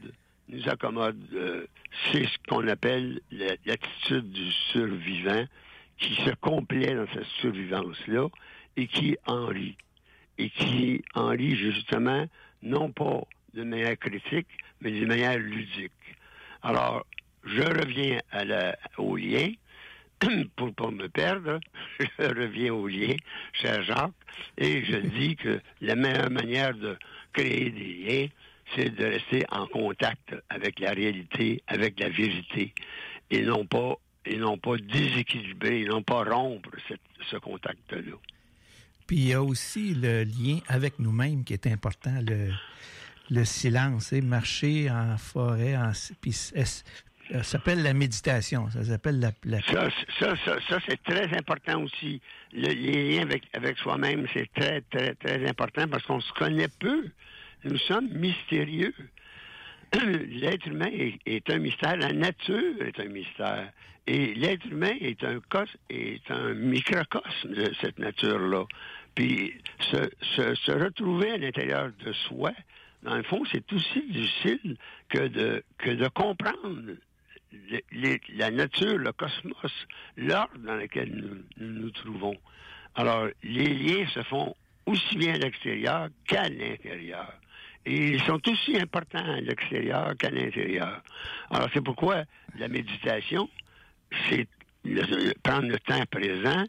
C'est ce qu'on appelle l'attitude du survivant, qui se complaît dans cette survivance-là et qui en rit. Et qui en rit justement, non pas de manière critique, mais de manière ludique. Alors, je reviens au lien, pour ne pas me perdre, je reviens au lien, cher Jacques, et je dis que la meilleure manière de créer des liens, c'est de rester en contact avec la réalité, avec la vérité, et non pas déséquilibrer, non pas rompre ce contact-là. Puis il y a aussi le lien avec nous-mêmes qui est important, le silence, marcher en forêt, puis ça s'appelle la méditation, ça s'appelle la... Ça, c'est très important aussi. Les liens avec soi-même, c'est très, très, très important parce qu'on se connaît peu. Nous sommes mystérieux. l'être humain est un mystère, la nature est un mystère. Et l'être humain est un microcosme de cette nature-là. Puis se retrouver à l'intérieur de soi, dans le fond, c'est aussi difficile que de comprendre la nature, le cosmos, l'ordre dans lequel nous nous trouvons. Alors, les liens se font aussi bien à l'extérieur qu'à l'intérieur. Et ils sont aussi importants à l'extérieur qu'à l'intérieur. Alors, c'est pourquoi la méditation, c'est prendre le temps présent,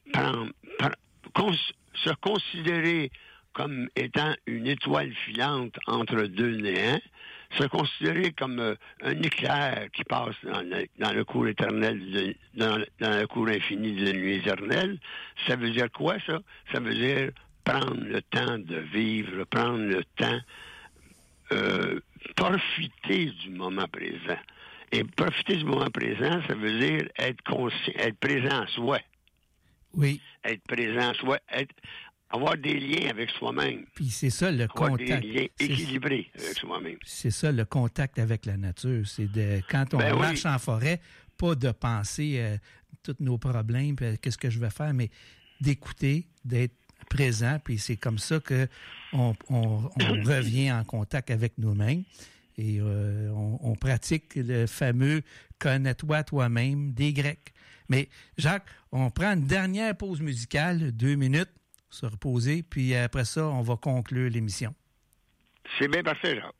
se considérer comme étant une étoile filante entre deux néants, se considérer comme un éclair qui passe dans le cours éternel, dans le cours infini de la nuit éternelle. Ça veut dire quoi, ça? Ça veut dire prendre le temps de vivre, prendre le temps, profiter du moment présent. Et profiter du moment présent, ça veut dire être conscient, être présent à soi. Oui. Être présent à soi, avoir des liens avec soi-même. Puis c'est ça le contact. Avoir des liens équilibrés avec soi-même. C'est ça le contact avec la nature. C'est quand on marche en forêt, pas de penser tous nos problèmes, qu'est-ce que je vais faire, mais d'écouter, d'être présent. Puis c'est comme ça qu'on revient en contact avec nous-mêmes. Et on pratique le fameux « connais-toi toi-même » des Grecs. Mais Jacques, on prend une dernière pause musicale, 2 minutes, se reposer, puis après ça, on va conclure l'émission. C'est bien parfait, Jacques.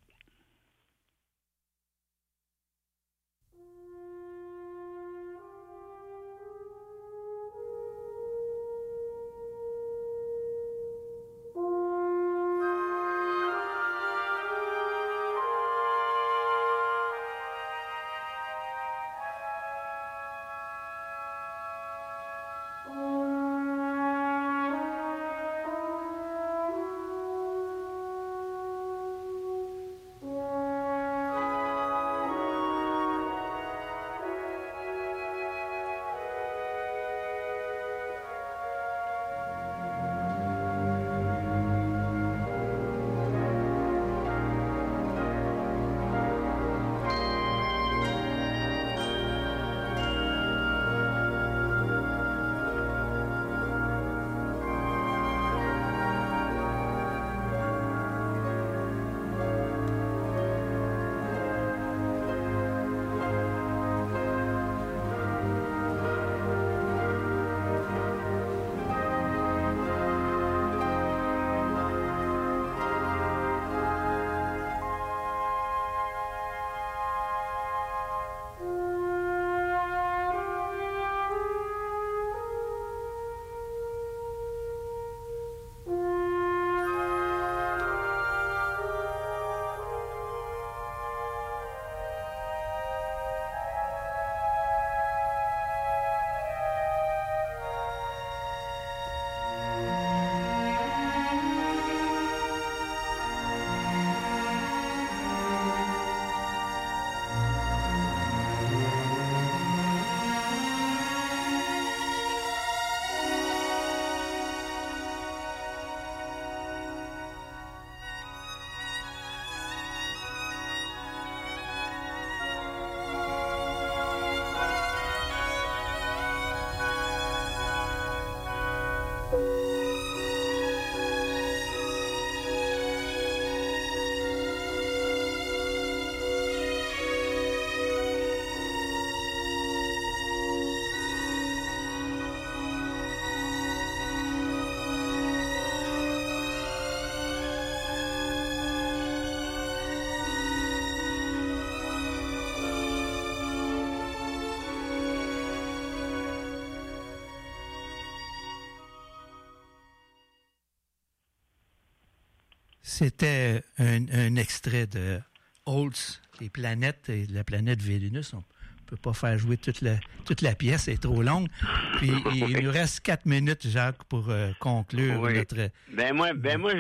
C'était un extrait de Holst, les planètes, et la planète Vénus. On ne peut pas faire jouer toute la pièce, c'est trop longue. Puis il nous reste 4 minutes, Jacques, pour conclure notre... D'abord,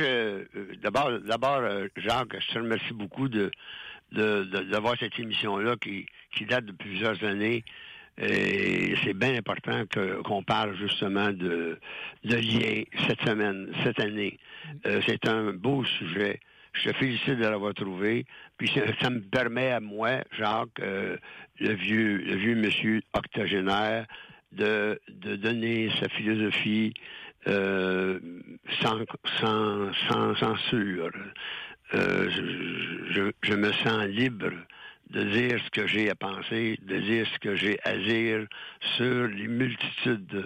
Jacques, je te remercie beaucoup d'avoir cette émission-là qui date de plusieurs années. Et c'est bien important qu'on parle justement de liens cette année. C'est un beau sujet. Je te félicite de l'avoir trouvé. Puis ça me permet à moi, Jacques, le vieux monsieur octogénaire, de donner sa philosophie sans censure. Je me sens libre de dire ce que j'ai à penser, de dire ce que j'ai à dire sur les multitudes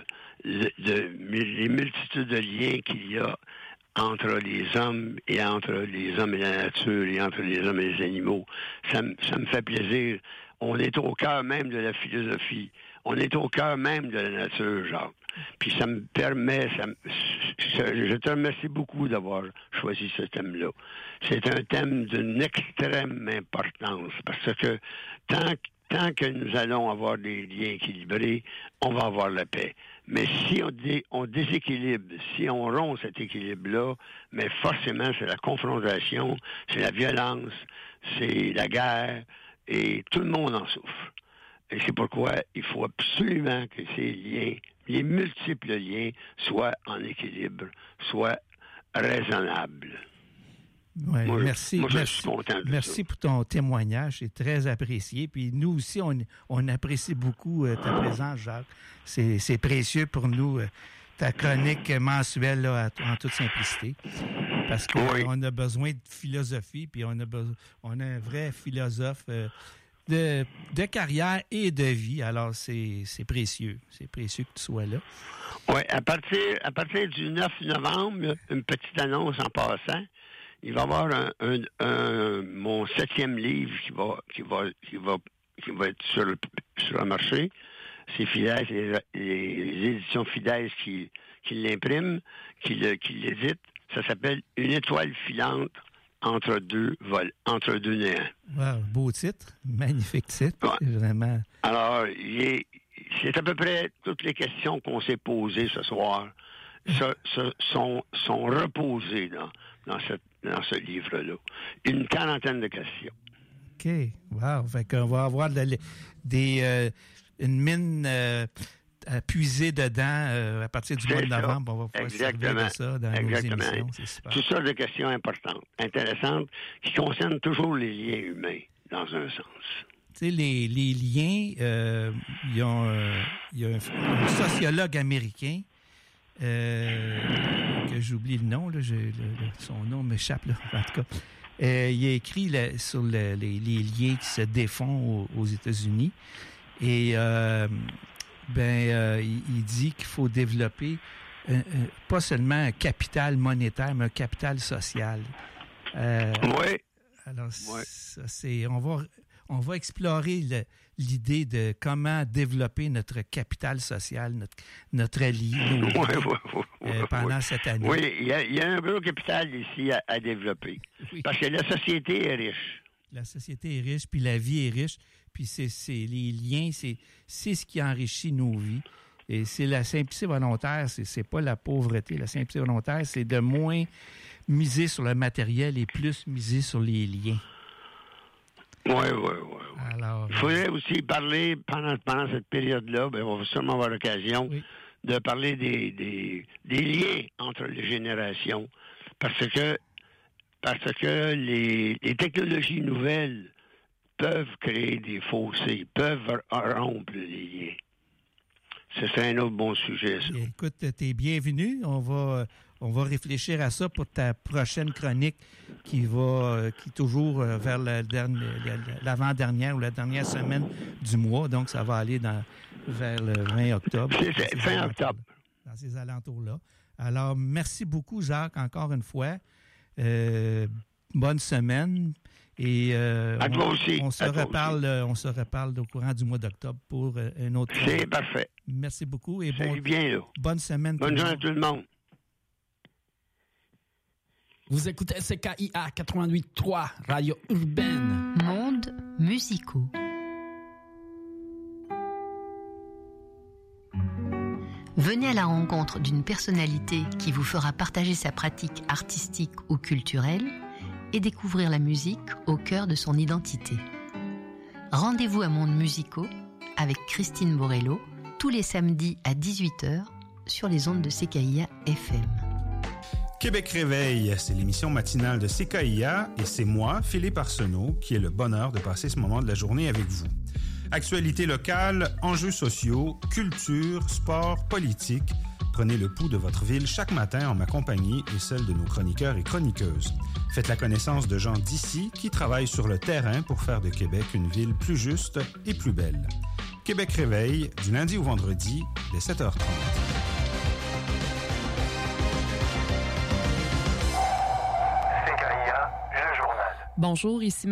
de liens qu'il y a entre les hommes et entre les hommes et la nature et entre les hommes et les animaux. Ça me fait plaisir. On est au cœur même de la philosophie. On est au cœur même de la nature, Jacques. Puis ça me permet, je te remercie beaucoup d'avoir choisi ce thème-là. C'est un thème d'une extrême importance parce que tant que nous allons avoir des liens équilibrés, on va avoir la paix. Mais si on déséquilibre, si on rompt cet équilibre-là, mais forcément c'est la confrontation, c'est la violence, c'est la guerre, et tout le monde en souffre. Et c'est pourquoi il faut absolument que ces liens, les multiples liens, soient en équilibre, soient raisonnables. Ouais, merci. Je suis content de merci ça. Pour ton témoignage, c'est très apprécié. Puis nous aussi, on apprécie beaucoup ta présence, Jacques. C'est précieux pour nous, ta chronique mensuelle là, en toute simplicité. Parce qu'on a besoin de philosophie, puis on a un vrai philosophe de carrière et de vie. Alors, c'est précieux. C'est précieux que tu sois là. Oui, à partir du 9 novembre, une petite annonce en passant. Il va y avoir mon 7e livre qui va être sur le marché. C'est Fidesz, les éditions Fidesz qui l'impriment, qui l'éditent. Ça s'appelle Une étoile filante entre deux néants. Wow, beau titre, magnifique titre. Ouais. C'est vraiment. Alors, c'est à peu près toutes les questions qu'on s'est posées ce soir sont reposées dans ce livre-là. Une quarantaine de questions. OK. Wow. Fait qu'on va avoir une mine à puiser dedans à partir du mois de novembre. On va pouvoir servir de ça dans nos émissions. C'est super. Tout ça de questions importantes, intéressantes, qui concernent toujours les liens humains, dans un sens. Tu sais, les liens, il y a un sociologue américain que j'oublie le nom, là, son nom m'échappe, là, en tout cas. Il a écrit sur les liens qui se défont aux États-Unis. Et il dit qu'il faut développer pas seulement un capital monétaire, mais un capital social. Oui. Alors, ça, on va explorer l'idée de comment développer notre capital social, notre lien pendant cette année. Oui, il y a un gros capital ici à développer. Oui. Parce que la société est riche. La société est riche, puis la vie est riche, puis c'est les liens, c'est ce qui enrichit nos vies. Et c'est la simplicité volontaire, c'est pas la pauvreté. La simplicité volontaire, c'est de moins miser sur le matériel et plus miser sur les liens. Oui. Alors, il faudrait aussi parler, pendant cette période-là, on va sûrement avoir l'occasion de parler des liens entre les générations. Parce que les technologies nouvelles peuvent créer des fossés, peuvent rompre les liens. C'est un autre bon sujet, ça. Écoute, t'es bienvenu. On va réfléchir à ça pour ta prochaine chronique qui est toujours vers l'avant-dernière ou la dernière semaine du mois. Donc, ça va aller vers le 20 octobre. C'est fin octobre. Dans ces alentours-là. Alors, merci beaucoup, Jacques, encore une fois. Bonne semaine. Et à toi aussi. On se reparle au courant du mois d'octobre pour un autre. C'est parfait. Merci beaucoup et bonne semaine. Bonne journée à tout le monde. Vous écoutez CKIA 88.3, Radio Urbaine. Monde musicaux. Venez à la rencontre d'une personnalité qui vous fera partager sa pratique artistique ou culturelle et découvrir la musique au cœur de son identité. Rendez-vous à Monde musicaux avec Christine Borello tous les samedis à 18h sur les ondes de CKIA FM. Québec Réveil, c'est l'émission matinale de CKIA et c'est moi, Philippe Arsenault, qui ai le bonheur de passer ce moment de la journée avec vous. Actualités locales, enjeux sociaux, culture, sport, politique. Prenez le pouls de votre ville chaque matin en ma compagnie et celle de nos chroniqueurs et chroniqueuses. Faites la connaissance de gens d'ici qui travaillent sur le terrain pour faire de Québec une ville plus juste et plus belle. Québec Réveil, du lundi au vendredi, dès 7h30. Bonjour, ici